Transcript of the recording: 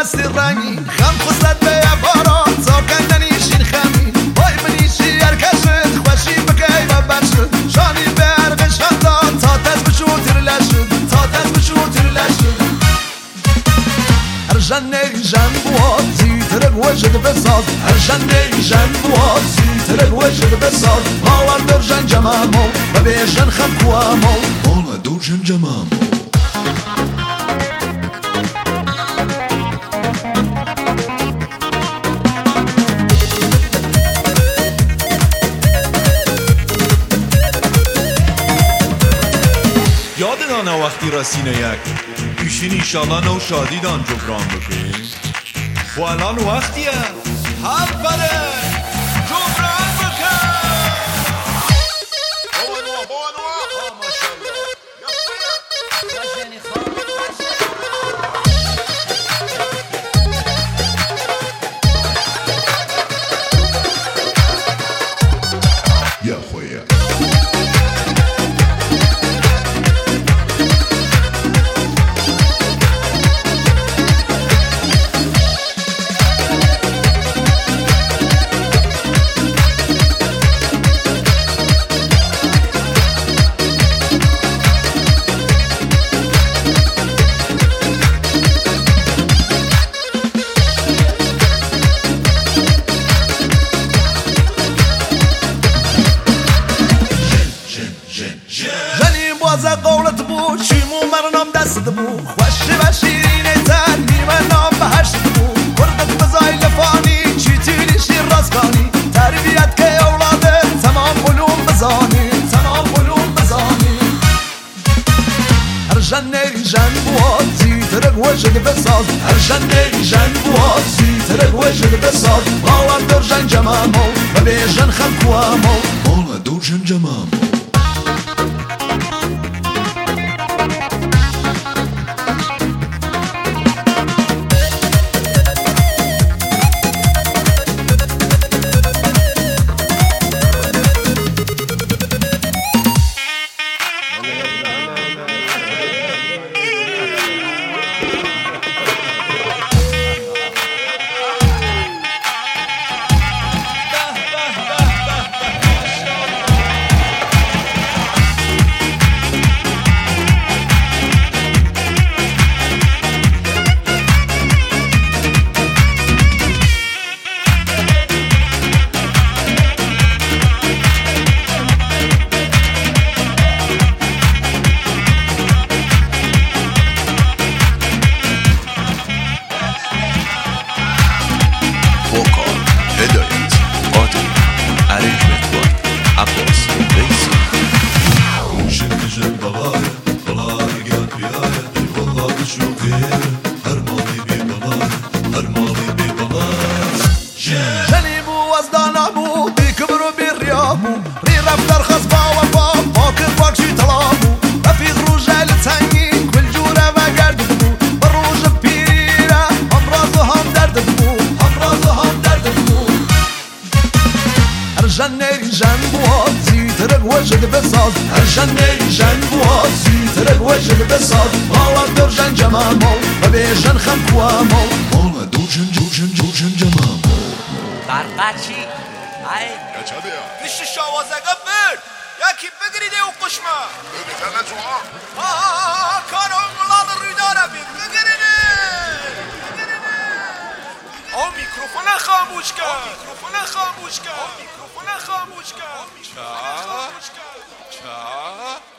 مستی رنگی خم خسرت به باران ساکندنی شین خمی وای منیشی ارکشت خوشی بکی و برشد شانی به ارغش خندان تا تز بشو ترلشد تا تز بشو ترلشد هر جنه جن بوازی ترک وجد بساز هر جنه جن بوازی ترک وجد بساز ماور در جن جمامو و به جن خم کوامو مالا در جن جمامو یادتانه وقتی رسینه یک پیشین ایشالله نو شادیدان جبران بکنی و الان وقتیه هر بره جبران بکن یا خویا باز قولت بود شیمو مرنام دست بود خوشی و شیرینه تر نیمه نام به هشت بود کردت بزای لفانی چی تیلی شیر راسکانی تربیت که اولاده تمام علوم بزانی تمام علوم بزانی هر جنه جن بوازی ترک وجد بساز هر جنه جن بوازی ترک وجد بساز مالا در جن جمامو و به جن خلقوامو مالا در جن جمامو هدایت قادر ارنجمنت بای عباس ریسی شد جن بلای بلای گل بیای والله بشوقی هر مالی بی بلای هر مالی بی بلای جنی بو از دانا بو بی کبر و بی ریا بو ری رفتر خز با و با پاکر پاکشی طلا بو رفیق روژه لتنگی کل جوره و گرد بو بر روژ پیریره هم راز و هم درد بو هم راز و هم درد بو هر جنه جن بوازی ترک وجد بساز هر جنه جن بوازی ترک وجد بساز مالا در جن جمامو و به جن خم کوامو مالا در جن جمامو برقچی ای پیش شوازگه برد یکی بگیریده و قشمه بگیرده جوان کارم ملاد رویداره بگیریده آه میکروفون خاموش کن میکروفون خاموش کن میکروفون خاموش کن چه؟